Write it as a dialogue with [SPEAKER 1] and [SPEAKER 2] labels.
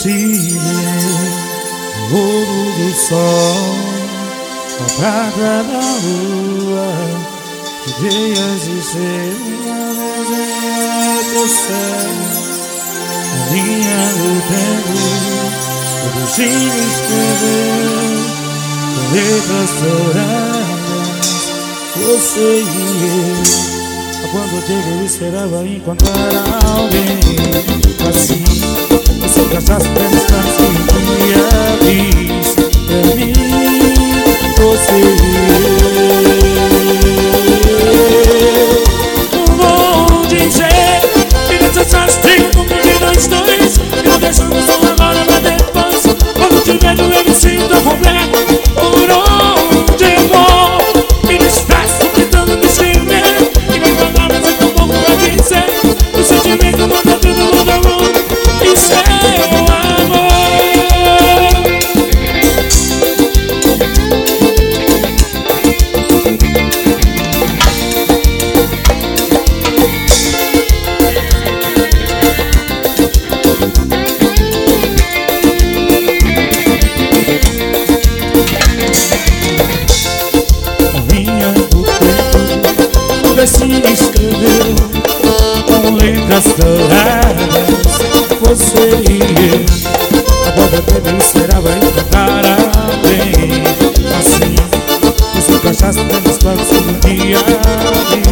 [SPEAKER 1] te ver, o ouro do sol, a prata da lua, ideias e estrelas desenhar teu céu, a linha do tempo, o destino escreveu, com letras douradas, você e eu. Quando eu esperava encontrar alguém assim, você gastasse pra distância e aviso pra mim, você e eu. Não vou dizer que necessários tem um pouco de nós dois, e não deixamos um agora pra depois. Quando te vejo eu me sinto completo, por onde eu vou, e me despeço tentando me escrever. O sentimento manda tudo, muda o mundo e seu amor. A linha do tempo, o destino escreveu com letras douradas, você e eu. Agora eu esperava encontrar alguém assim, que se encaixasse nas costas do dia.